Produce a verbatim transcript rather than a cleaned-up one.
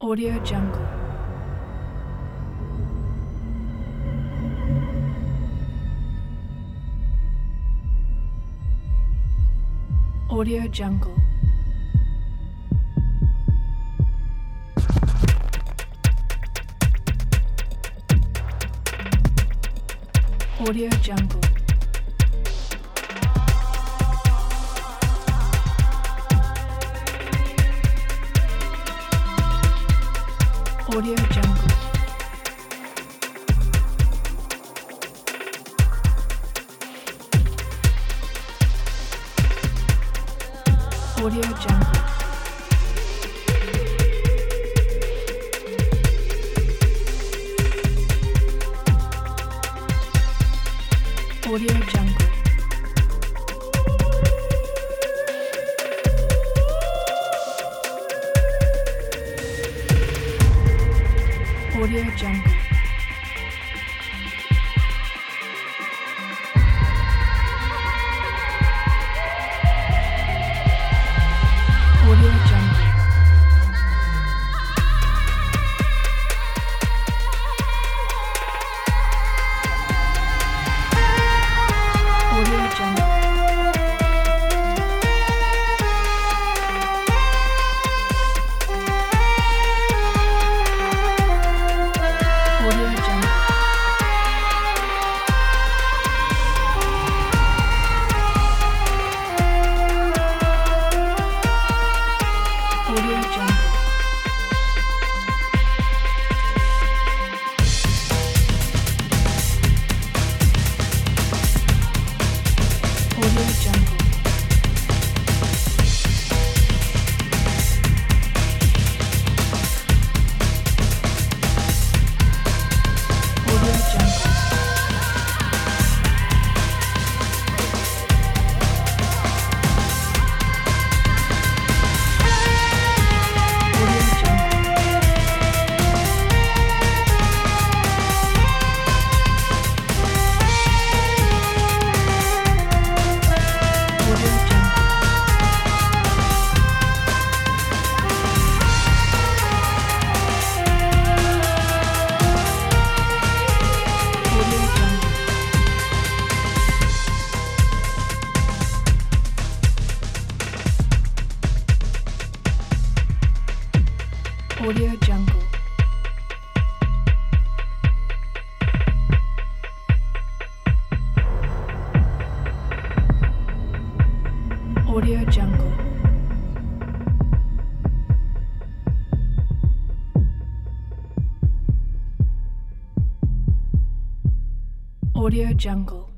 Audio Jungle. Audio Jungle. Audio Jungle. Audio Jungle. Audio Jungle. Audio Jungle. Audio Jungle. Audio Jungle. Audio Jungle. Audio Jungle. Audio Jungle. Audio Jungle. Audio Jungle. Audio Jungle. Audio Jungle. Audio Jungle. Audio Jungle. Audio Jungle. Audio Jungle.